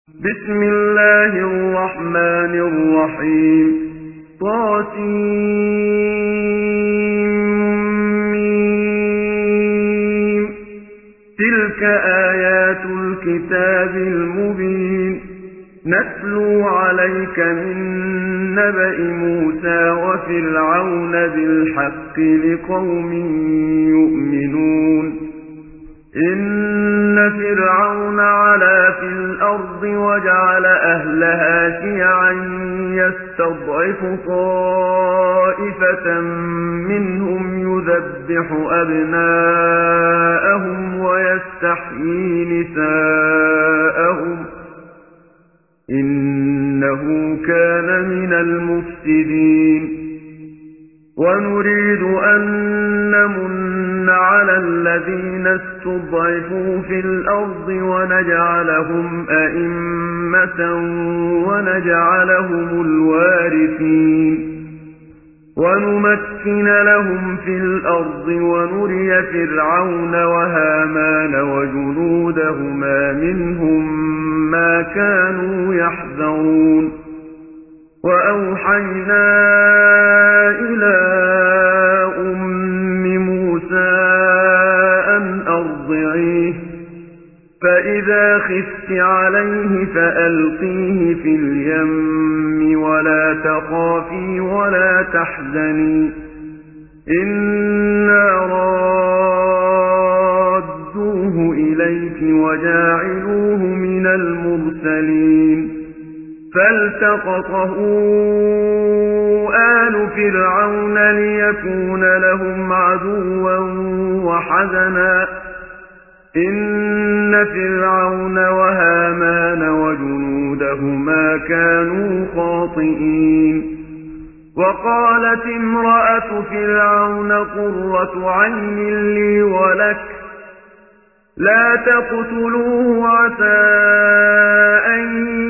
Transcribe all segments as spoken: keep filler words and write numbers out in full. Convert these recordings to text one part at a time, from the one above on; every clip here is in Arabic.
بسم الله الرحمن الرحيم طاسيم تلك آيات الكتاب المبين نتلو عليك من نبأ موسى وفرعون بالحق لقوم يؤمنون إن فرعون علا في الأرض وجعل أهلها شيعا يستضعف طائفة منهم يذبح أبناءهم ويستحيي نساءهم إنه كان من المفسدين ونريد أن نمن على الذين استضعفوا في الأرض ونجعلهم أئمة ونجعلهم الوارثين ونمكن لهم في الأرض ونري فرعون وهامان وجنودهما منهم ما كانوا يحذرون وأوحينا إلى أم موسى أن أرضعيه فإذا خفت عليه فألقيه في اليم ولا تخافي ولا تحزني إنا رادوه إليك وجاعلوه من المرسلين فالتقطه آل فرعون ليكون لهم عدوا وحزنا إن فرعون وهامان وجنودهما كانوا خاطئين وقالت امرأة فرعون قرة عين لي ولك لا تقتلوه عسى أن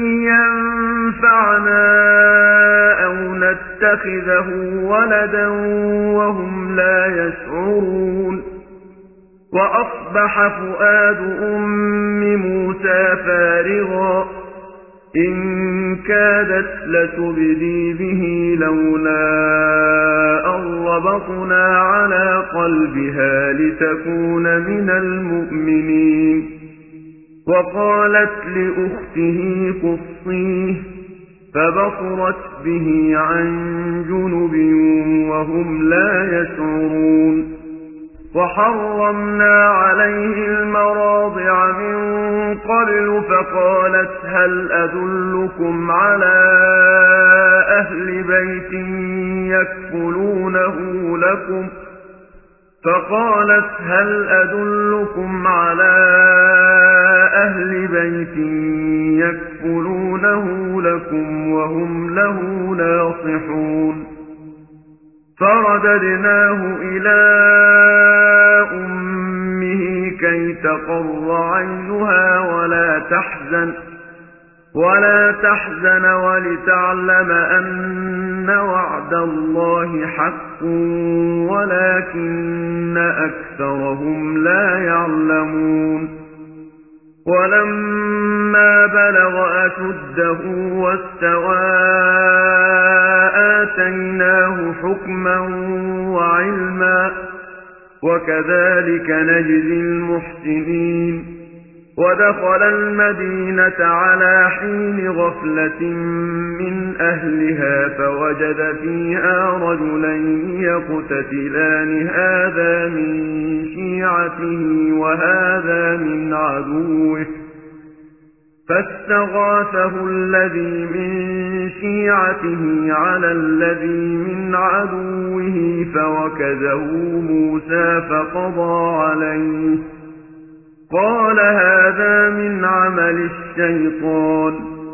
ينفعنا أو نتخذه ولدا وهم لا يشعرون وأصبح فؤاد أم موسى فارغا إن كادت لتبدي به لولا أن ربطنا على قلبها لتكون من المؤمنين وقالت لأخته قصيه فبصرت به عن جنب وهم لا يشعرون وحرمنا عليه المراضع من قبل فقالت هل أدلكم على أهل بيت يكفلونه لكم فقالت هل أدلكم على أهل بيت يكفلونه لكم وهم له ناصحون فرددناه إلى أمه كي تقر عينها ولا تحزن ولا تحزن ولتعلم أن وعد الله حق ولكن أكثرهم لا يعلمون ولما بلغ أشده واستوى آتيناه حكما وعلما وكذلك نجزي المحسنين ودخل المدينة على حين غفلة من أهلها فوجد فيها رجلين يقتتلان هذا من شيعته وهذا من عدوه فاستغاثه الذي من شيعته على الذي من عدوه فوكزه موسى فقضى عليه قال هذا من عمل الشيطان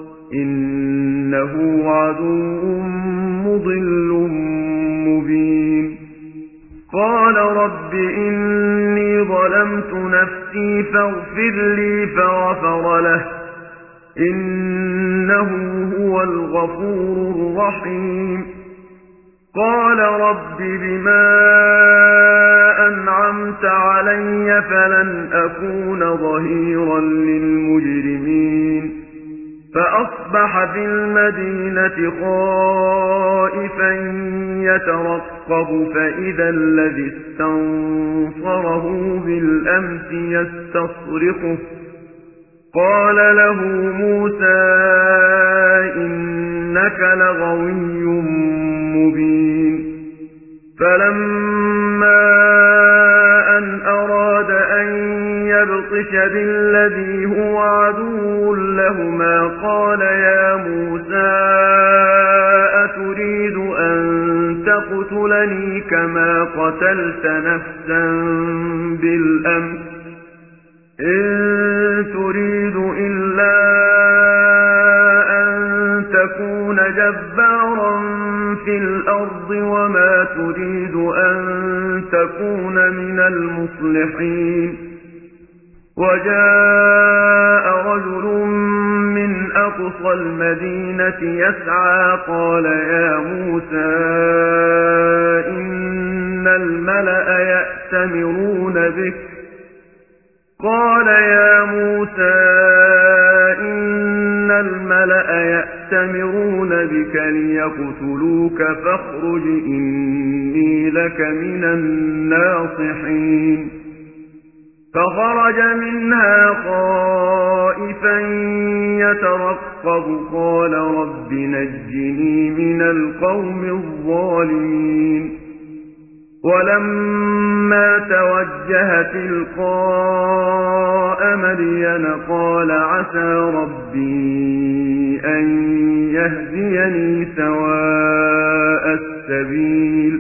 إنه عدو مضل مبين قال رب إني ظلمت نفسي فاغفر لي فغفر له إنه هو الغفور الرحيم قال رب بما أنعمت علي فلن أكون ظهيرا للمجرمين فأصبح في المدينة خائفا يترقب فإذا الذي استنصره بالأمس يستصرخه قال له موسى إنك لغوي مبين فلما أن أراد أن يبطش بالذي هو عدو لهما قال يا موسى أتريد أن تقتلني كما قتلت نفسا بالأمس إن تريد إلا أن تكون جبارا في الأرض وما تريد أن تكون من المصلحين وجاء رجل من أقصى المدينة يسعى قال يا موسى إن الملأ يأتمرون بك قال يا موسى إن الملأ يأتمرون بك ليقتلوك فاخرج إني لك من الناصحين فخرج منها خائفا يترقب قال رب نجني من القوم الظالمين ولما توجه تلقاء مدين قال عسى ربي أن يهديني سواء السبيل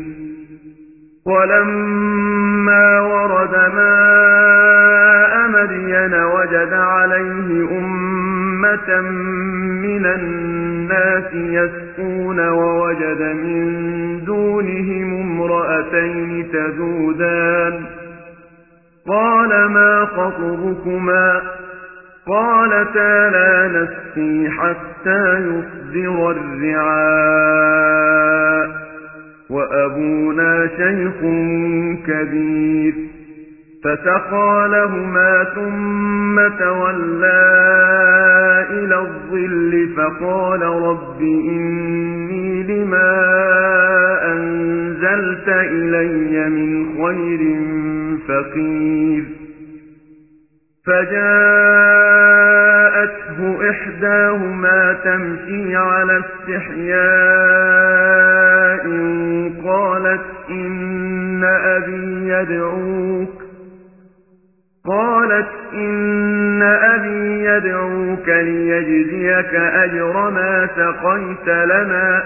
ولما ورد ماء مدين وجد عليه أمة من الناس يسقون ووجد من دونهم امرأتين تذودان قال ما خطبكما قالتا لا نسقي حتى يصدر الرعاء وأبونا شيخ كبير فسقى لهما ثم تولى إلى الظل فقال رب إني لما أنزلت إلي من خير فقير فجاءته إحداهما تمشي على استحياء قالت إن أبي يدعوك قالت إن أبي يدعوك ليجزيك أجر ما سقيت لنا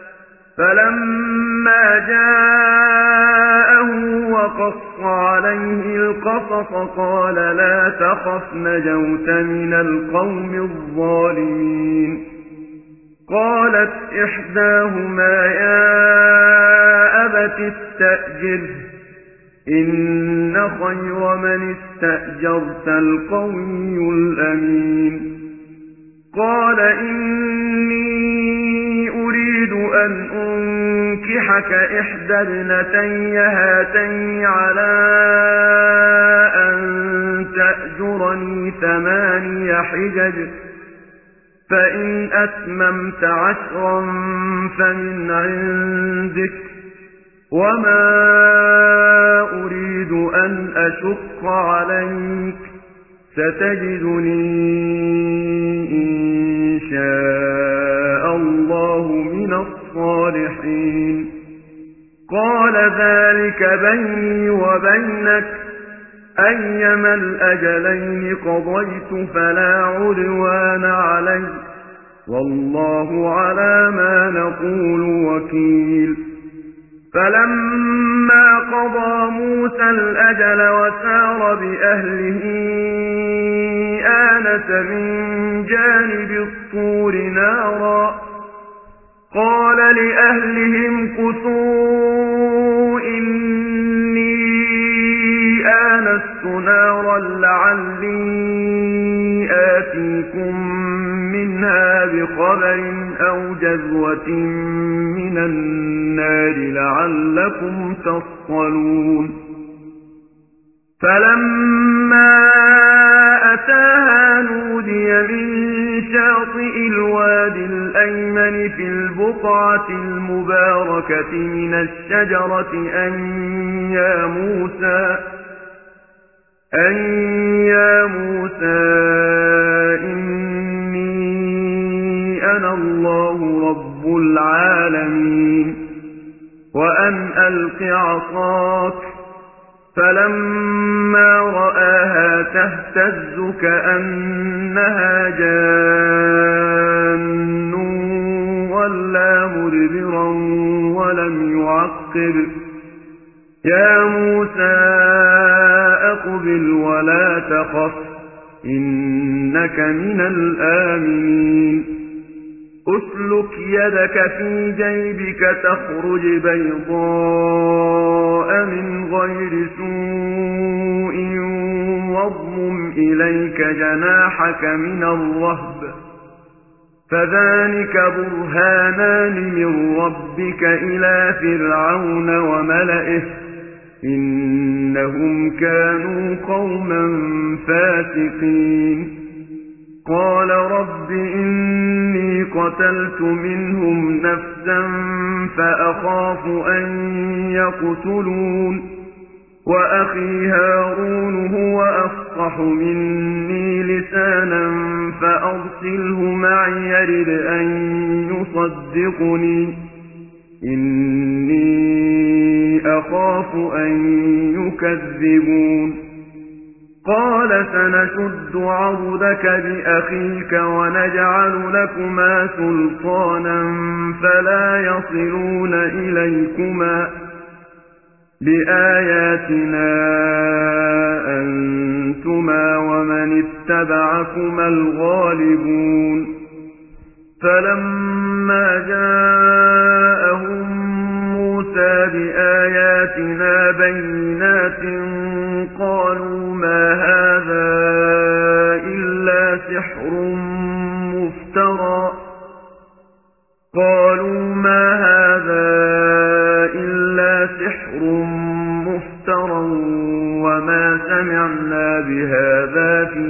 فلما جاءه وقص عليه القصص قال لا تخف نجوت من القوم الظالمين قالت إحداهما يا أبت استأجره إن خير من استأجرت القوي الأمين قال إني أريد أن أنكحك إحدى ابنتي هاتين على أن تأجرني ثماني حجج فإن أتممت عشرا فمن عندك وما أريد أن أشق عليك ستجدني إن شاء الله من الصالحين قال ذلك بيني وبينك أيما الأجلين قضيت فلا عدوان علي والله على ما نقول وكيل فلما قضى موسى الأجل وسار بأهله آنس من جانب الطور نارا قال لأهلهم كثوا إني آنست نارا لعلي آتيكم منها بخبر أو جذوة من النار لعلكم تصطلون فلما أتاها نودي من شاطئ الوادي الأيمن في البقعة المباركة من الشجرة أن يا موسى أن يا موسى إني أنا الله رب العالمين وأن ألق عصاك فلما رآها تهتز كأنها جان ولا مدبرا ولم يعقب يا موسى أقبل ولا تخف إنك من الآمنين أسلك يدك في جيبك تخرج بيضاء من غير سوء واضمم إليك جناحك من الرهب فذلك برهانان من ربك إلى فرعون وملئه إنهم كانوا قوما فاسقين قال رب إني قتلت منهم نفسا فأخاف أن يقتلون وأخي هارون هو أفصح مني لسانا فأرسله معي يرد أن يصدقني إني أخاف أن يكذبون قال سنشد عضدك بأخيك ونجعل لكما سلطانا فلا يصلون إليكما بآياتنا أنتما ومن اتبعكما الغالبون فلما جاءهم موسى بآياتنا بينات قالوا ما هذا إلا سحر مفترى قالوا ما هذا إلا سحر مفترى وما سمعنا بهذا في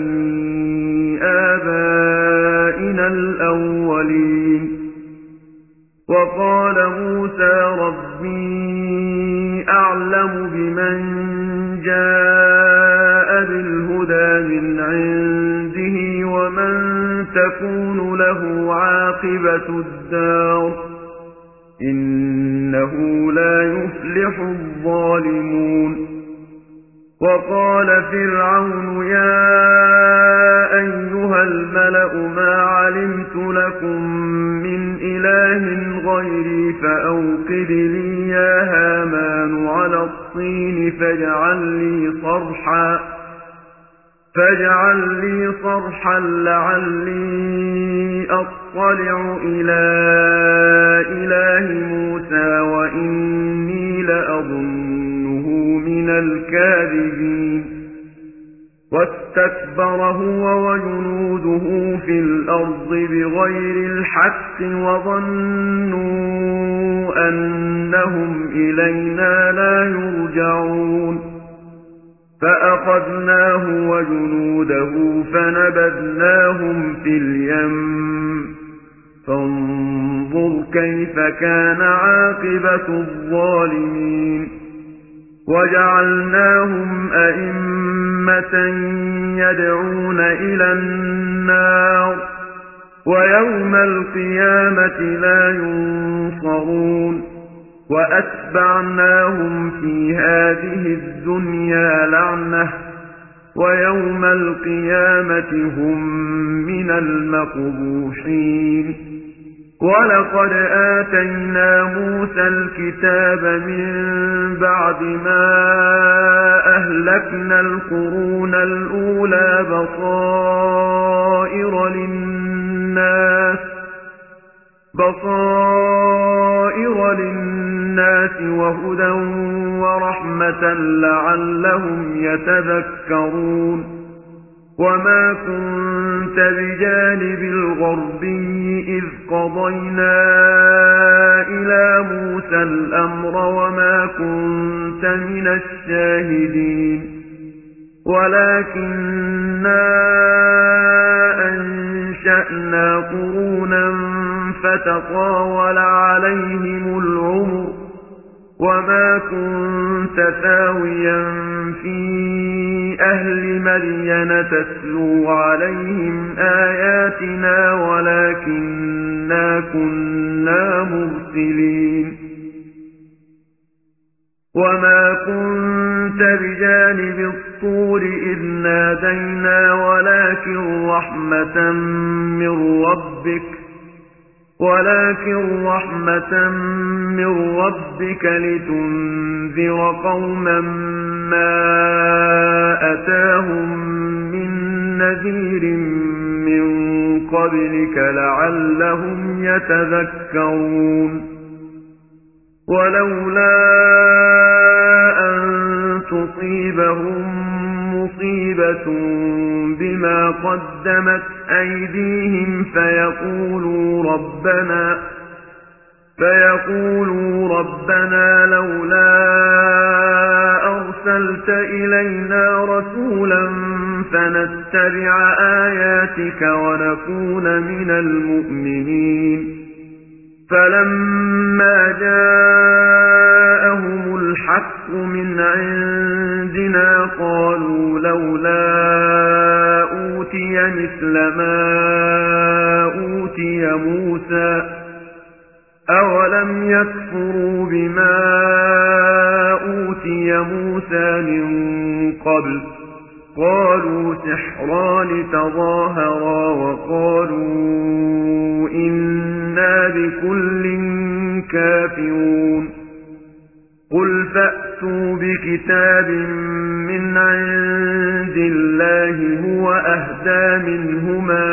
آبائنا الأولين وقال موسى ربي أعلم بمن جاء بالهدى من عنده ومن تكون له عاقبة الدار إنه لا يفلح الظالمون وقال فرعون يا أيها الملأ ما علمت لكم من إله غيري فأوقد لي يا هامان على الطين فاجعل لي صرحا فاجعل لي صرحا لعلي أطلع إلى إله موسى وإني لأظنه من الكاذبين واستكبر هو وجنوده في الأرض بغير الحق وظنوا أنهم إلينا لا يرجعون فأخذناه وجنوده فنبذناهم في اليم فانظر كيف كان عاقبة الظالمين وجعلناهم أئمة يدعون إلى النار ويوم القيامة لا ينصرون وأتبعناهم في هذه الدنيا لعنة ويوم القيامة هم من المقبوحين ولقد آتينا موسى الكتاب من بعد ما أهلكنا القرون الأولى بصائر للناس بصائر للناس وهدى ورحمة لعلهم يتذكرون وما كنت بجانب الغربي إذ قضينا إلى موسى الأمر وما كنت من الشاهدين ولكننا أنشأنا أنشأنا قرونا فتطاول عليهم العمر وما كنت ثاويا في أهل مدين تتلو عليهم آياتنا ولكننا كنا مرسلين وما كنت بجانب الطور إذ نادينا ولكن رحمة من ربك ولكن رحمة من ربك لتنذر قوما ما أتاهم من نذير من قبلك لعلهم يتذكرون ولولا أن تصيبهم مصيبة بما قدمت أيديهم فيقولوا ربنا فيقولوا ربنا لولا أرسلت إلينا رسولا فنتبع آياتك ونكون من المؤمنين فلما جاءهم الحق من عندنا قالوا لولا أوتي مثل ما أوتي موسى أولم يكفروا بما أوتي موسى من قبل قالوا سحران تظاهرا وقالوا إنا بكل كافرون قل فأتوا بكتاب من عند الله هو أهدى منهما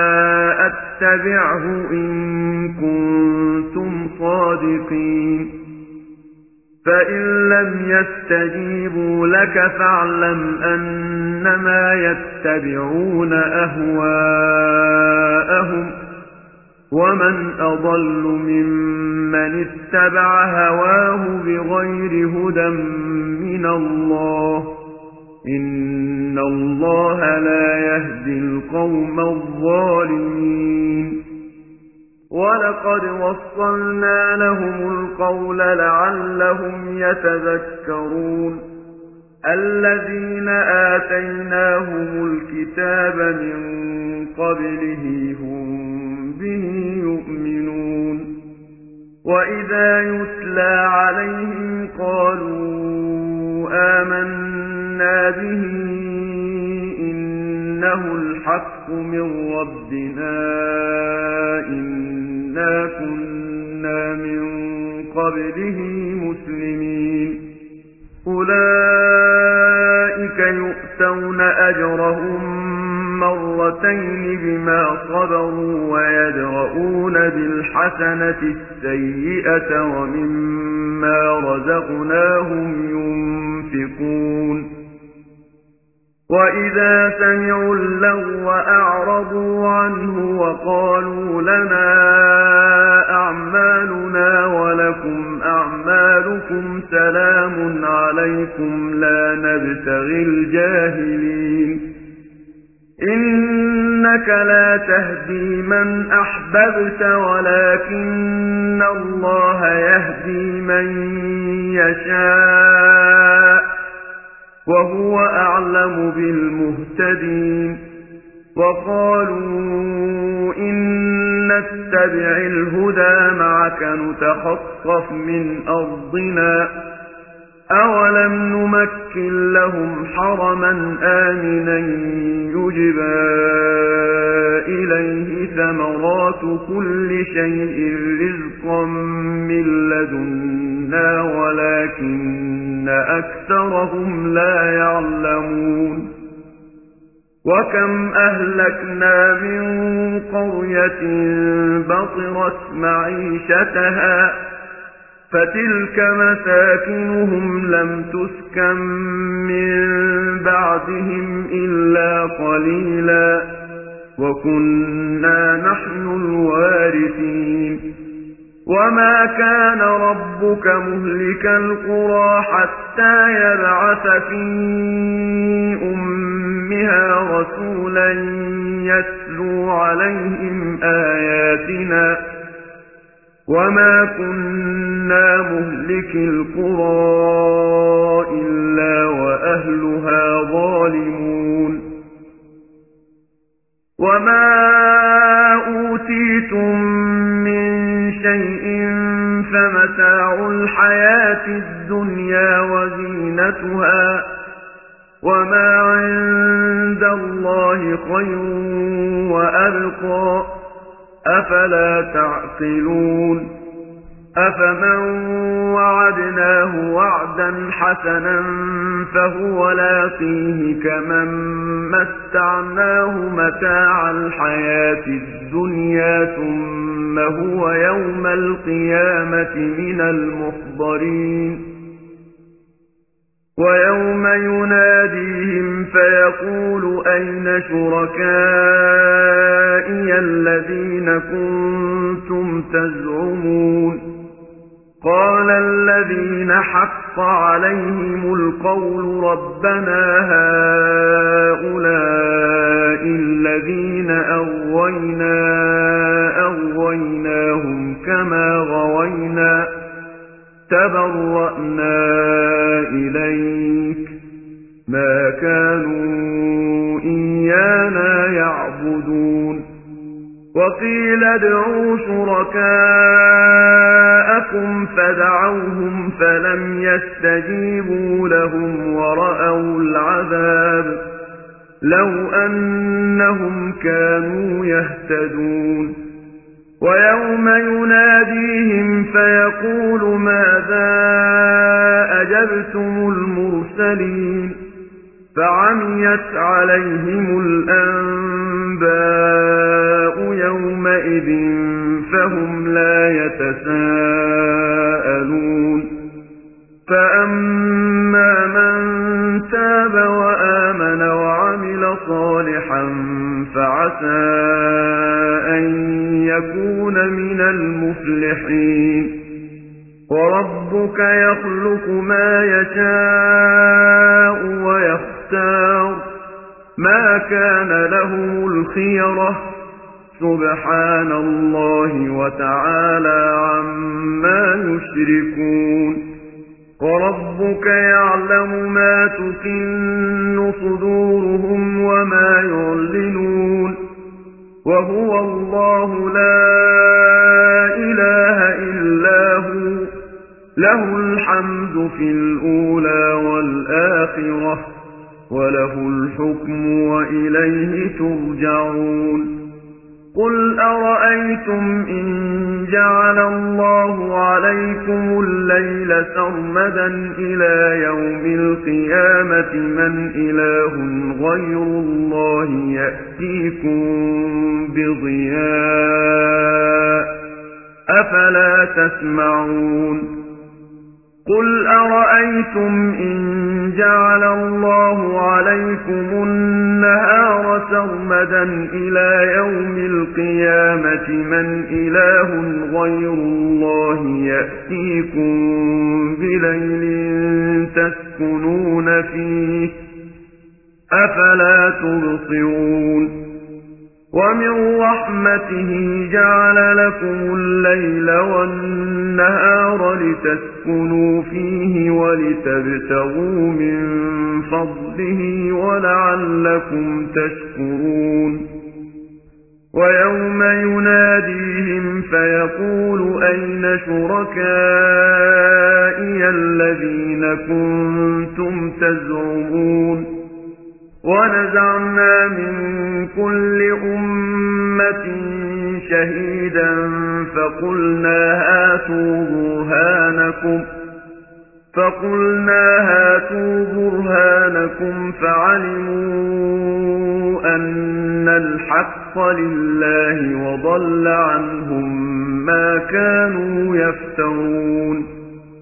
أتبعه إن كنتم صادقين فإن لم يستجيبوا لك فاعلم أنما يتبعون أهواءهم ومن أضل ممن اتبع هواه بغير هدى من الله إن الله لا يهدي القوم الظالمين ولقد وصلنا لهم القول لعلهم يتذكرون الذين آتيناهم الكتاب من قبله هم به يؤمنون وإذا يتلى عليهم قالوا آمنا به إنه الحق من ربنا إنا كنا من قبله مسلمين أولئك يؤتون أجرهم مرتين بما صبروا ويدرؤون بالحسنة السيئة ومما رزقناهم ينفقون وإذا سمعوا اللغو أعرضوا عنه وقالوا لنا أعمالنا ولكم أعمالكم سلام عليكم لا نبتغي الجاهلين إنك لا تهدي من أحببت ولكن الله يهدي من يشاء وهو أعلم بالمهتدين وقالوا إن نتبع الهدى معك نتخطف من أرضنا أولم نمكن لهم حرما آمنا يجبى إليه ثمرات كل شيء رزقا من لدنا ولكن أكثرهم لا يعلمون وكم أهلكنا من قرية بطرت معيشتها فتلك مساكنهم لم تسكن من بعدهم إلا قليلا وكنا نحن الوارثين وما كان ربك مهلك القرى حتى يبعث في أمة أمها رسولا يتلو عليهم آياتنا وما كنا مهلكي القرى إلا وأهلها ظالمون وما أوتيتم من شيء فمتاع الحياة الدنيا وزينتها وما عند الله خير وأبقى أفلا تعقلون أفمن وعدناه وعدا حسنا فهو لاقيه كمن متعناه متاع الحياة الدنيا ثم هو يوم القيامة من المحضرين ويوم يناديهم فيقول أين شركائي الذين كنتم تزعمون قال الذين حق عليهم القول ربنا هؤلاء الذين أغوينا أغويناهم كما غوينا تبرأنا إليك ما كانوا إيانا يعبدون وقيل ادعوا شركاءكم فدعوهم فلم يستجيبوا لهم ورأوا العذاب لو أنهم كانوا يهتدون ويوم يناديهم فيقول ماذا أجبتم المرسلين فعميت عليهم الأنباء يومئذ فهم لا يتساءلون فأما من تاب وآمن وعمل صالحا فعسى أن يكون من المفلحين وربك يخلق ما يشاء ويختار ما كان لهم الخيرة سبحان الله وتعالى عما يشركون وربك يعلم ما تكن صدورهم وما يعلنون وهو الله لا إله إلا هو له الحمد في الأولى والآخرة وله الحكم وإليه ترجعون قل أرأيتم إن جعل الله عليكم الليل سرمدا إلى يوم القيامة من إله غير الله يأتيكم بضياء أفلا تسمعون قل أرأيتم إن جعل الله عليكم النهار سرمدا إلى يوم القيامة من إله غير الله يأتيكم بليل تسكنون فيه أفلا تبصرون ومن رحمته جعل لكم الليل والنهار لتسكنوا فيه ولتبتغوا من فضله ولعلكم تشكرون ويوم يناديهم فيقول أين شركائي الذين كنتم تزعمون ونزعنا من كل أمة شهيدا فقلنا هاتوا برهانكم فقلنا هاتوا برهانكم فعلموا أن الحق لله وضل عنهم ما كانوا يفترون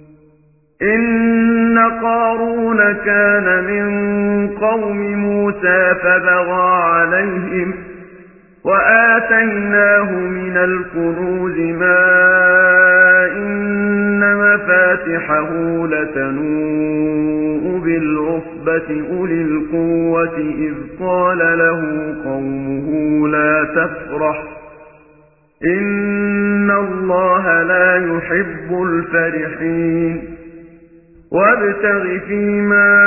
إن قارون كان من قوم موسى فبغى عليهم وآتيناه من الكنوز ما إن مفاتحه لتنوء بالعصبة الصحبة أولي القوة إذ قال له قومه لا تفرح إن الله لا يحب الفرحين وابتغ فيما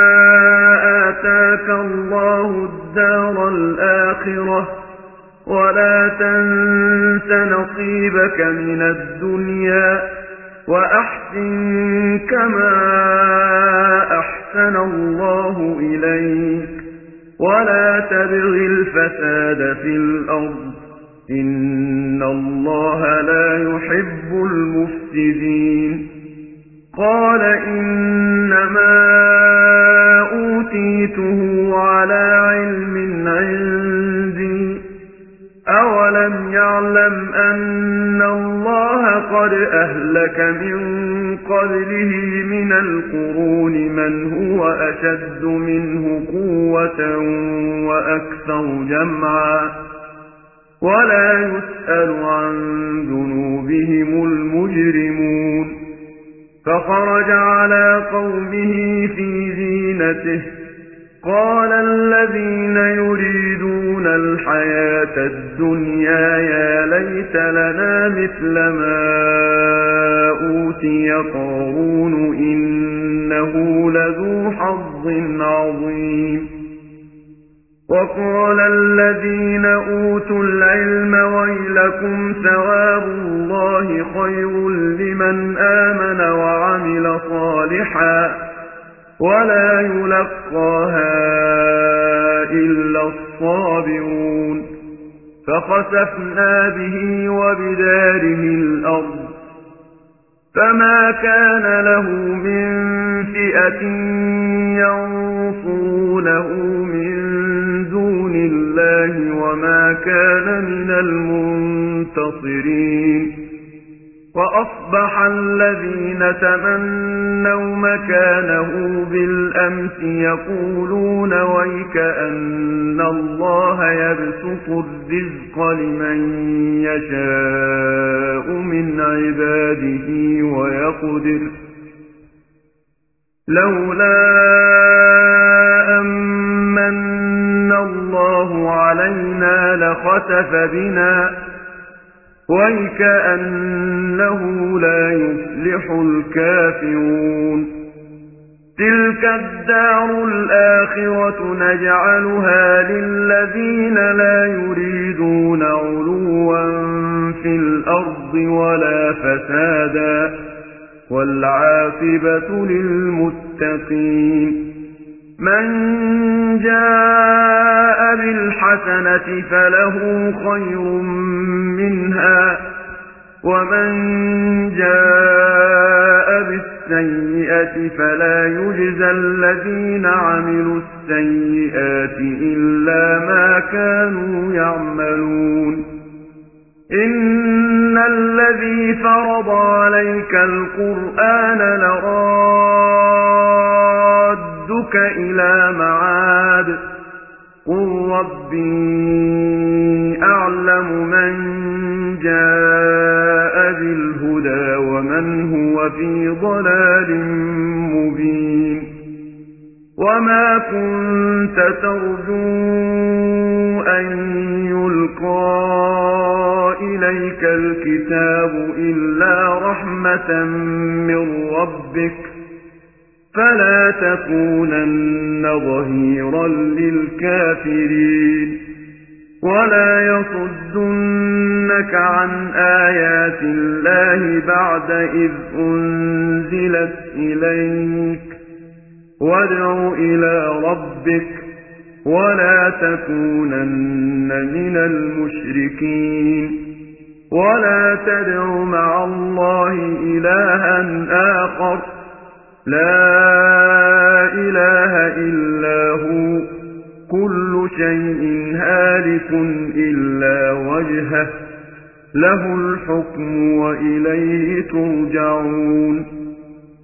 آتاك الله الدار الآخرة ولا تنس نصيبك من الدنيا وأحسن كما أحسن الله إليك ولا تبغ الفساد في الأرض إن الله لا يحب المفسدين قال إنما أوتيته على علم عندي أولم يعلم أن الله قد أهلك من قبله من القرون من هو أشد منه قوة وأكثر جمعا ولا يسأل عن ذنوبهم المجرمون فخرج على قومه في زينته قال الذين يريدون الحياة الدنيا يا ليت لنا مثل ما أوتي قارون إنه لذو حظ عظيم وقال الذين أوتوا العلم ويلكم ثواب الله خير لمن آمن وعمل صالحا ولا يلقاها إلا الصابرون فخسفنا به وبداره الأرض فما كان له من فئة ينصرونه من دون الله وما كان من المنتصرين وأصبح الذين تمنوا مكانه بالأمس يقولون ويك أن الله يبسط الرزق لمن يشاء من عباده ويقدر لولا أمن الله علينا لخسف بنا ويكأنه لا يفلح الكافرون تلك الدار الآخرة نجعلها للذين لا يريدون علوا في الأرض ولا فسادا والعاقبة للمتقين من جاء بالحسنة فله خير منها ومن جاء بالسيئة فلا يجزى الذين عملوا السيئات إلا ما كانوا يعملون إن الذي فرض عليك القرآن لرادك إلى معاد قل ربي أعلم من جاء بالهدى ومن هو في ضلال مبين وما كنت ترجو أن يلقى إليك الكتاب إلا رحمة من ربك فلا تكونن ظهيرا للكافرين ولا يصدنك عن آيات الله بعد إذ أنزلت إليك وادع إلى ربك ولا تكونن من المشركين ولا تدع مع الله إلها آخر لا إله إلا هو كل شيء هالك إلا وجهه له الحكم وإليه ترجعون